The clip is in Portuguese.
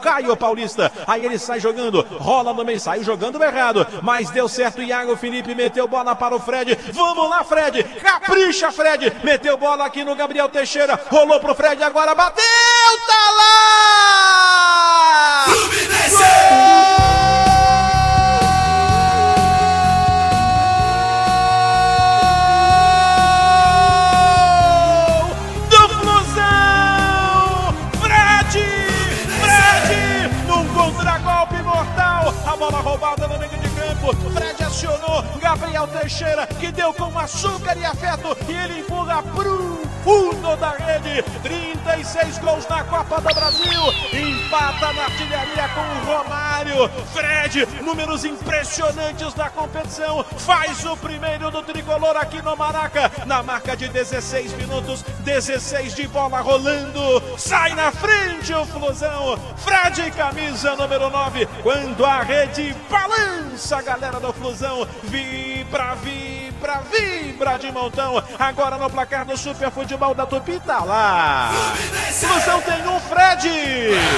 Caio Paulista, aí ele sai jogando, rola no meio, saiu jogando errado, mas deu certo. Iago Felipe meteu bola para o Fred. Vamos lá, Fred, capricha, Fred, meteu bola aqui no Gabriel Teixeira, rolou pro Fred, agora bateu, tá lá! A bola roubada no meio de campo, Fred acionou, Gabriel Teixeira, que deu com açúcar e afeto, e ele empurra pro fundo da rede. 36 gols na Copa do Brasil, empata na artilharia com o Romário. Fred, números impressionantes na competição, faz o primeiro do tricolor aqui no Maraca, na marca de 16 minutos, 16 de bola rolando, sai na frente o Flusão. Fred, camisa número 9, quando a rede balança, a galera do Flusão vibra, vibra, vibra de montão. Agora no placar do Super Futebol da Tupi, tá lá. Flusão tem um, Fred.